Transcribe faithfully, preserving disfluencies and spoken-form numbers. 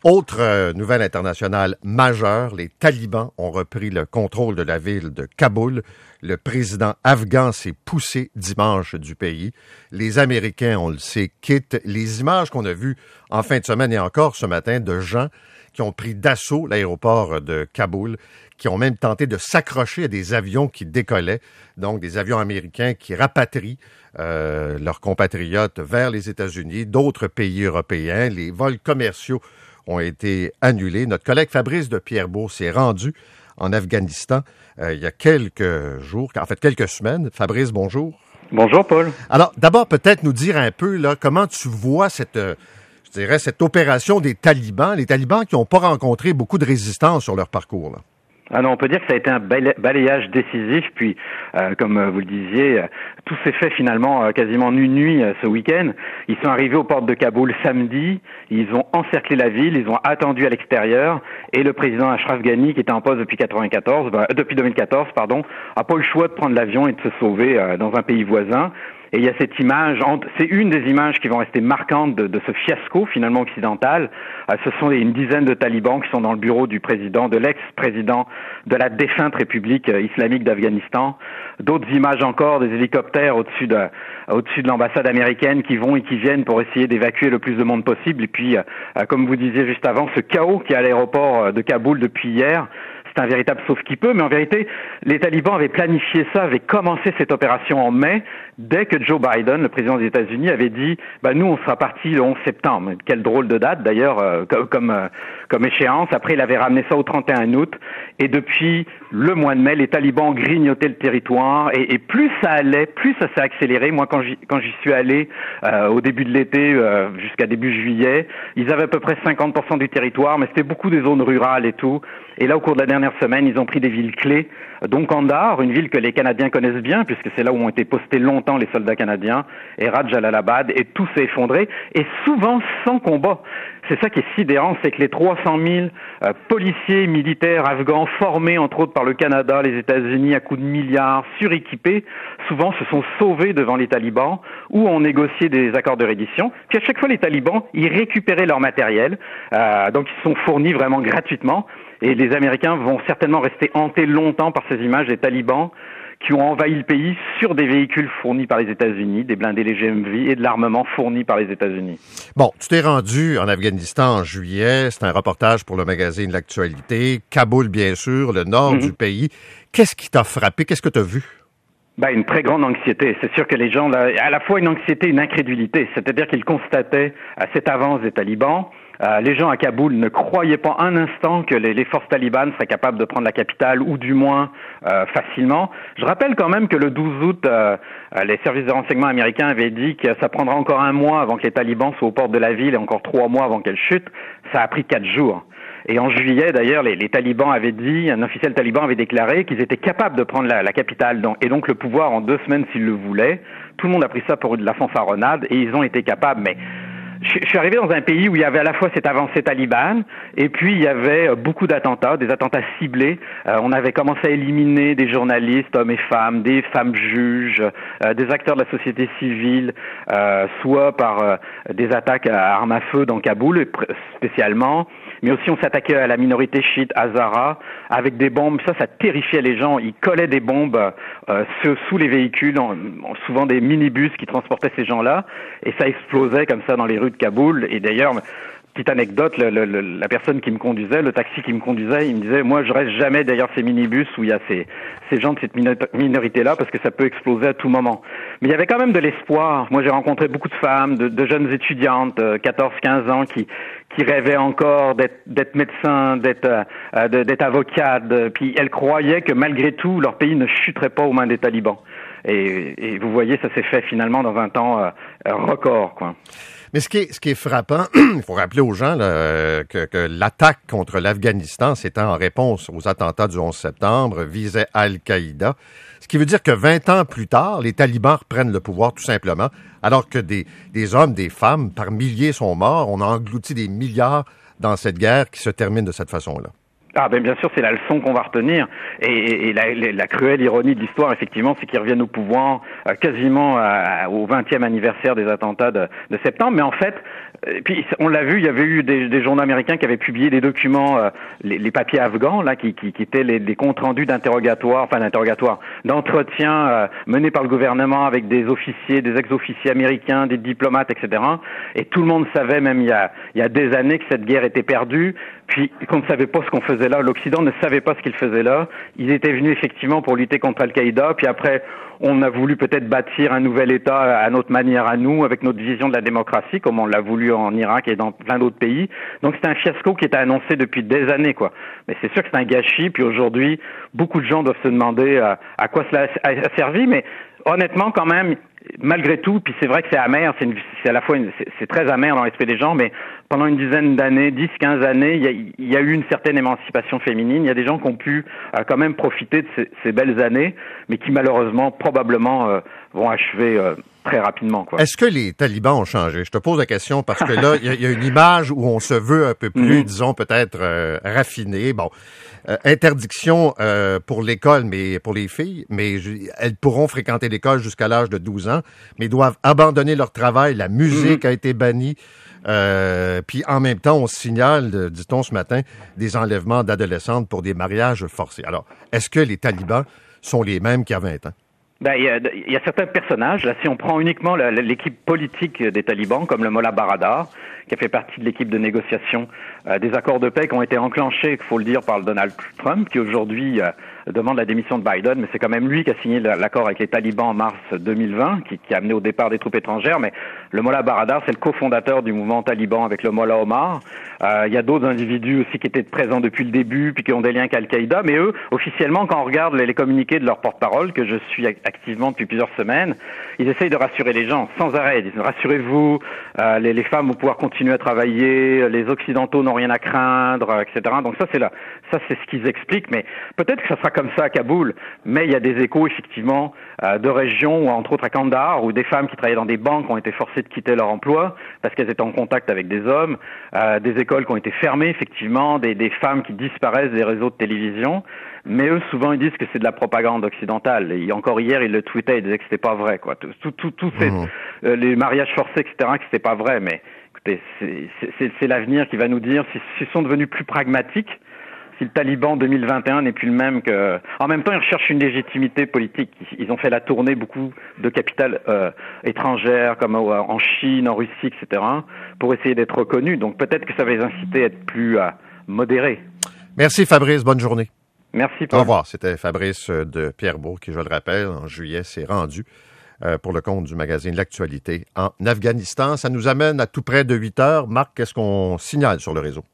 Autre euh, nouvelle internationale majeure, les talibans ont repris le contrôle de la ville de Kaboul. Le président afghan s'est poussé dimanche du pays. Les Américains, on le sait, quittent. Les images qu'on a vues en fin de semaine et encore ce matin de gens qui ont pris d'assaut l'aéroport de Kaboul, qui ont même tenté de s'accrocher à des avions qui décollaient, donc des avions américains qui rapatrient euh, leurs compatriotes vers les États-Unis, d'autres pays européens. Les vols commerciaux ont été annulés. Notre collègue Fabrice de Pierrebourg s'est rendu en Afghanistan euh, il y a quelques jours, en fait quelques semaines. Fabrice, bonjour. Bonjour, Paul. Alors, d'abord, peut-être nous dire un peu là comment tu vois cette, euh, je dirais, cette opération des talibans, les talibans qui n'ont pas rencontré beaucoup de résistance sur leur parcours, là. Ah non, on peut dire que ça a été un balayage décisif, puis euh, comme vous le disiez, euh, tout s'est fait finalement euh, quasiment une nuit euh, ce week-end. Ils sont arrivés aux portes de Kaboul samedi, ils ont encerclé la ville, ils ont attendu à l'extérieur, et le président Ashraf Ghani, qui était en poste depuis quatre-vingt-quatorze, bah, depuis deux mille quatorze, pardon, a pas eu le choix de prendre l'avion et de se sauver euh, dans un pays voisin. Et il y a cette image, c'est une des images qui vont rester marquantes de, de ce fiasco finalement occidental. Ce sont une dizaine de talibans qui sont dans le bureau du président, de l'ex-président de la défunte République islamique d'Afghanistan. D'autres images encore, des hélicoptères au-dessus de, au-dessus de l'ambassade américaine qui vont et qui viennent pour essayer d'évacuer le plus de monde possible. Et puis, comme vous disiez juste avant, ce chaos qui est à l'aéroport de Kaboul depuis hier. C'est un véritable sauf-qui-peut, mais en vérité, les talibans avaient planifié ça, avaient commencé cette opération en mai, dès que Joe Biden, le président des États-Unis, avait dit bah, « nous, on sera partis le onze septembre ». Quelle drôle de date, d'ailleurs, euh, comme, euh, comme échéance. Après, il avait ramené ça au trente et un août. Et depuis le mois de mai, les talibans grignotaient le territoire. Et, et plus ça allait, plus ça s'est accéléré. Moi, quand j'y, quand j'y suis allé euh, au début de l'été, euh, jusqu'à début juillet, ils avaient à peu près cinquante pour cent du territoire, mais c'était beaucoup des zones rurales et tout. Et là, au cours de la dernière semaine, ils ont pris des villes clés, dont Kandahar, une ville que les Canadiens connaissent bien, puisque c'est là où ont été postés longtemps les soldats canadiens, et Raj-Jalalabad, et tout s'est effondré, et souvent sans combat. C'est ça qui est sidérant, c'est que les trois cent mille euh, policiers militaires afghans formés, entre autres, par le Canada, les États-Unis, à coups de milliards, suréquipés, souvent se sont sauvés devant les talibans, ou ont négocié des accords de reddition. Puis à chaque fois, les talibans, ils récupéraient leur matériel, euh, donc ils sont fournis vraiment gratuitement. Et les Américains vont certainement rester hantés longtemps par ces images des talibans qui ont envahi le pays sur des véhicules fournis par les États-Unis, des blindés légers M V et de l'armement fourni par les États-Unis. Bon, tu t'es rendu en Afghanistan en juillet. C'est un reportage pour le magazine L'Actualité. Kaboul, bien sûr, le nord mm-hmm. du pays. Qu'est-ce qui t'a frappé? Qu'est-ce que tu as vu? Ben, une très grande anxiété. C'est sûr que les gens, là, à la fois une anxiété et une incrédulité. C'est-à-dire qu'ils constataient à cette avance des talibans. Euh, les gens à Kaboul ne croyaient pas un instant que les, les forces talibanes seraient capables de prendre la capitale, ou du moins euh, facilement. Je rappelle quand même que le douze août, euh, les services de renseignement américains avaient dit que ça prendra encore un mois avant que les talibans soient aux portes de la ville et encore trois mois avant qu'elle chute. Ça a pris quatre jours. Et en juillet, d'ailleurs, les, les talibans avaient dit, un officiel taliban avait déclaré qu'ils étaient capables de prendre la, la capitale, donc, et donc le pouvoir en deux semaines s'ils le voulaient. Tout le monde a pris ça pour de la fanfaronnade, et ils ont été capables, mais je suis arrivé dans un pays où il y avait à la fois cette avancée talibane et puis il y avait beaucoup d'attentats, des attentats ciblés. Euh, on avait commencé à éliminer des journalistes, hommes et femmes, des femmes juges, euh, des acteurs de la société civile, euh, soit par euh, des attaques à armes à feu dans Kaboul spécialement, mais aussi on s'attaquait à la minorité chiite Hazara avec des bombes. Ça, ça terrifiait les gens. Ils collaient des bombes euh, sous les véhicules, en, en, souvent des minibus qui transportaient ces gens-là, et ça explosait comme ça dans les rues de Kaboul. Et d'ailleurs, petite anecdote, le, le, la personne qui me conduisait, le taxi qui me conduisait, il me disait, moi je reste jamais derrière ces minibus où il y a ces, ces gens de cette minorité-là parce que ça peut exploser à tout moment. Mais il y avait quand même de l'espoir. Moi j'ai rencontré beaucoup de femmes, de, de jeunes étudiantes, quatorze quinze ans, qui qui rêvaient encore d'être, d'être médecin, d'être, euh, d'être avocate. Puis elles croyaient que malgré tout, leur pays ne chuterait pas aux mains des talibans. Et, et vous voyez, ça s'est fait finalement dans un temps euh, record, quoi. Mais ce qui est, ce qui est frappant, il faut rappeler aux gens là, que, que l'attaque contre l'Afghanistan, c'était en réponse aux attentats du onze septembre, visait Al-Qaïda. Ce qui veut dire que vingt ans plus tard, les talibans reprennent le pouvoir tout simplement, alors que des, des hommes, des femmes, par milliers sont morts. On a englouti des milliards dans cette guerre qui se termine de cette façon-là. Ah ben bien sûr, c'est la leçon qu'on va retenir. Et, et, et la, la cruelle ironie de l'histoire, effectivement, c'est qu'ils reviennent au pouvoir euh, quasiment à, au vingtième anniversaire des attentats de, de septembre. Mais en fait, euh, puis on l'a vu, il y avait eu des, des journaux américains qui avaient publié des documents, euh, les, les papiers afghans, là, qui, qui, qui étaient les, des comptes rendus d'interrogatoire, enfin d'interrogatoire, d'entretien euh, menés par le gouvernement avec des officiers, des ex-officiers américains, des diplomates, et cetera. Et tout le monde savait, même il y a, il y a des années, que cette guerre était perdue. Puis qu'on ne savait pas ce qu'on faisait là, l'Occident ne savait pas ce qu'il faisait là. Ils étaient venus effectivement pour lutter contre Al-Qaïda, puis après on a voulu peut-être bâtir un nouvel État à notre manière à nous, avec notre vision de la démocratie, comme on l'a voulu en Irak et dans plein d'autres pays. Donc c'est un fiasco qui était annoncé depuis des années, quoi. Mais c'est sûr que c'est un gâchis, puis aujourd'hui, beaucoup de gens doivent se demander à, à quoi cela a servi, mais honnêtement quand même, malgré tout, puis c'est vrai que c'est amer, c'est, une, c'est à la fois une, c'est, c'est très amer dans l'esprit des gens, mais pendant une dizaine d'années, dix, quinze années, il y a, il y a eu une certaine émancipation féminine. Il y a des gens qui ont pu euh, quand même profiter de ces, ces belles années, mais qui malheureusement, probablement, euh, vont achever euh, très rapidement, quoi. Est-ce que les talibans ont changé? Je te pose la question parce que là, il y, y a une image où on se veut un peu plus, mm-hmm. disons, peut-être euh, raffiné. Bon, euh, interdiction euh, pour l'école, mais pour les filles, mais je, elles pourront fréquenter l'école jusqu'à l'âge de douze ans, mais doivent abandonner leur travail. La musique mm-hmm. a été bannie. Euh, puis en même temps, on signale, dit-on ce matin, des enlèvements d'adolescentes pour des mariages forcés. Alors, est-ce que les talibans sont les mêmes qu'il y a vingt ans? Ben, il y a, il y a certains personnages, là, si on prend uniquement la, l'équipe politique des talibans, comme le Mollah Baradar, qui a fait partie de l'équipe de négociation euh, des accords de paix qui ont été enclenchés, il faut le dire, par le Donald Trump, qui aujourd'hui euh, demande la démission de Biden, mais c'est quand même lui qui a signé l'accord avec les talibans en mars deux mille vingt, qui, qui a amené au départ des troupes étrangères, mais le Mollah Baradar, c'est le cofondateur du mouvement taliban avec le Mollah Omar. Euh, il y a d'autres individus aussi qui étaient présents depuis le début, puis qui ont des liens avec Al-Qaïda, mais eux, officiellement, quand on regarde les, les communiqués de leur porte-parole, que je suis activement depuis plusieurs semaines, ils essayent de rassurer les gens sans arrêt. Ils disent, rassurez-vous, euh, les, les femmes vont pouvoir continuer à travailler, les Occidentaux n'ont rien à craindre, et cetera. Donc ça, c'est là, ça, c'est ce qu'ils expliquent, mais peut-être que ça sera comme ça à Kaboul, mais il y a des échos, effectivement, euh, de régions, entre autres à Kandahar, où des femmes qui travaillaient dans des banques ont été forcées de quitter leur emploi parce qu'elles étaient en contact avec des hommes, euh, des écoles qui ont été fermées, effectivement, des, des femmes qui disparaissent des réseaux de télévision. Mais eux, souvent, ils disent que c'est de la propagande occidentale. Et encore hier, ils le tweetaient, ils disaient que c'était pas vrai, quoi. Tout, tout, tout ces, mmh. euh, les mariages forcés, et cetera, que c'était pas vrai. Mais écoutez, c'est, c'est, c'est l'avenir qui va nous dire si, s'ils sont devenus plus pragmatiques, si le Taliban deux mille vingt et un n'est plus le même que... En même temps, ils recherchent une légitimité politique. Ils ont fait la tournée beaucoup de capitales euh, étrangères, comme en Chine, en Russie, et cetera, pour essayer d'être reconnus. Donc peut-être que ça va les inciter à être plus euh, modérés. Merci Fabrice, bonne journée. Merci, Paul. Au revoir. C'était Fabrice de Pierrebourg qui, je le rappelle, en juillet, s'est rendu euh, pour le compte du magazine L'Actualité en Afghanistan. Ça nous amène à tout près de huit heures. Marc, qu'est-ce qu'on signale sur le réseau?